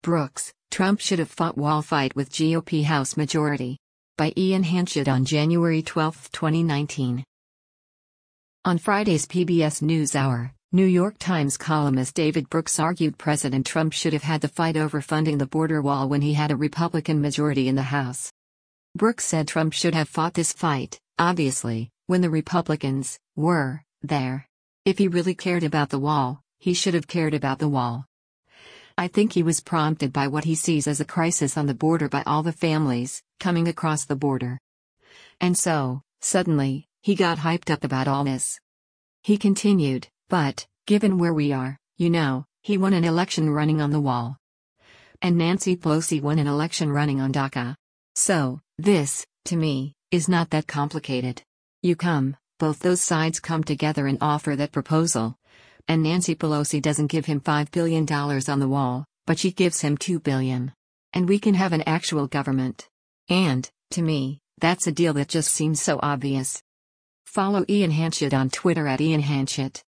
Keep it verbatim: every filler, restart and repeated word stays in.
Brooks, Trump should have fought wall fight with G O P House majority. By Ian Hanchett on January twelfth, twenty nineteen. On Friday's P B S NewsHour, New York Times columnist David Brooks argued President Trump should have had the fight over funding the border wall when he had a Republican majority in the House. Brooks said Trump should have fought this fight, obviously, when the Republicans were there. If he really cared about the wall, he should have cared about the wall. I think he was prompted by what he sees as a crisis on the border by all the families coming across the border. And so, suddenly, he got hyped up about all this. He continued, but, given where we are, you know, he won an election running on the wall. And Nancy Pelosi won an election running on DACA. So, this, to me, is not that complicated. You come, both those sides come together and offer that proposal. And Nancy Pelosi doesn't give him five billion dollars on the wall, but she gives him two billion dollars. And we can have an actual government. And, to me, that's a deal that just seems so obvious. Follow Ian Hanchett on Twitter at Ian Hanchett.